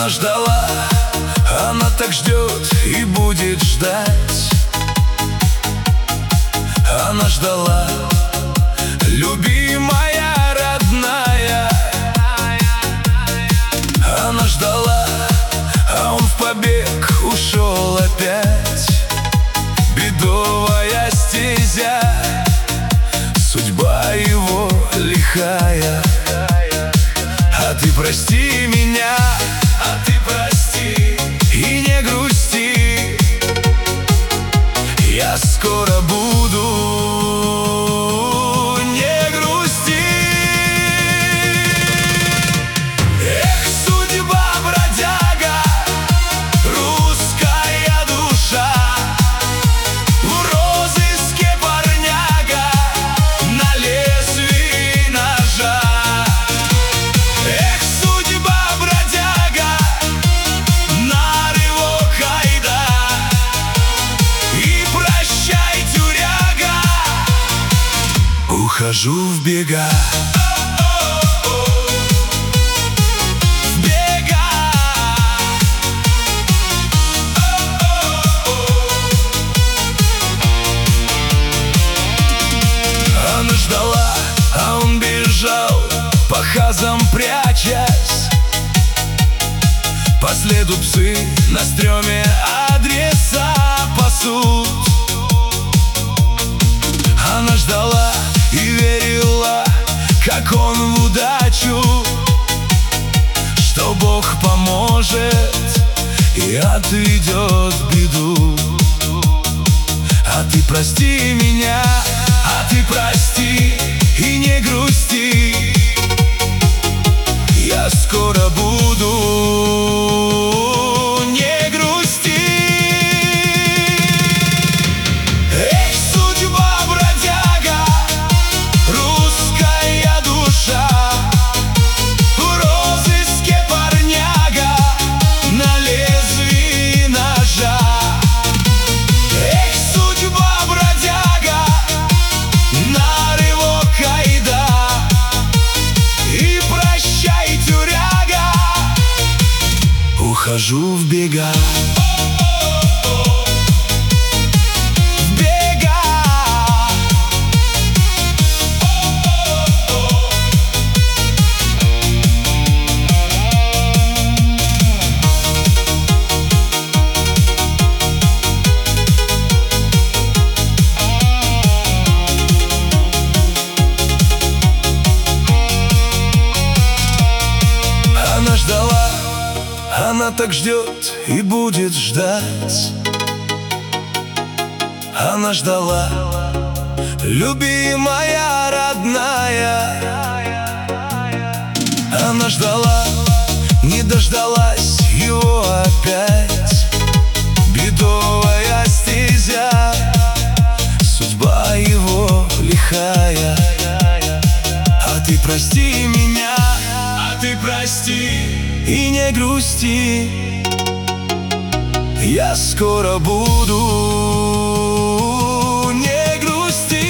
Она ждала, она так ждет и будет ждать. Она ждала, любимая, родная. Она ждала, а он в побег ушел опять. Бедовая стезя, судьба его лихая. А ты прости меня, а ты прости и не грусти. Я скоро буду, не грусти. Эх, судьба, бродяга, русская душа, в розыске парняга, на лезвии ножа. Эх, судьба, бродяга, на рывок айда, и прощай, тюряга, ухожу в бега. В бега. Она ждала, а он бежал, по хазам прячась. По следу псы на стреме адреса пасут. Она ждала и верила, как он в удачу, что Бог поможет и отведет беду. А ты прости меня, а ты прости и не грусти. Я скоро буду, не грусти. Эх, судьба, бродяга, русская душа, в розыске парняга, на лезвии ножа. Эх, судьба, бродяга, на рывок айда, и прощай, тюряга, ухожу в бега. В бега. Она ждала, она так ждет и будет ждать. Она ждала, любимая, родная. Она ждала, не дождалась его опять. Бедовая стезя, судьба его лихая. А ты прости меня, а ты прости и не грусти. Я скоро буду, не грусти.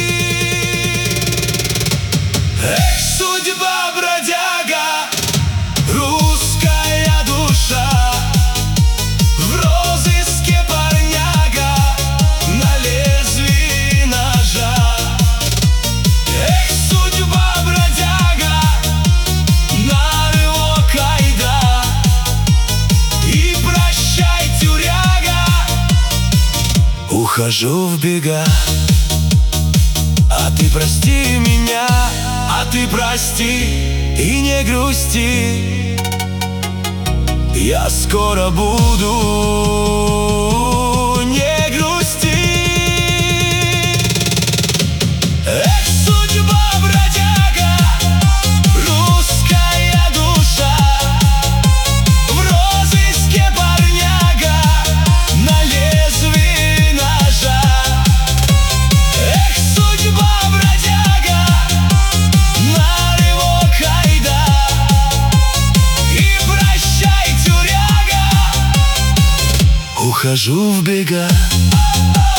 Эх, судьба, бродяга, русская душа, в розыске парняга, на лезвии ножа. Эх, судьба, бродяга, на рывок айда, и прощай, тюряга, ухожу в бега. А ты прости меня, а ты прости и не грусти. Я скоро буду, не грусти. Эх, судьба, бродяга, русская душа, в розыске парняга, на лезвии ножа. Эх, судьба, бродяга, на рывок айда, и прощай, тюряга, ухожу в бега.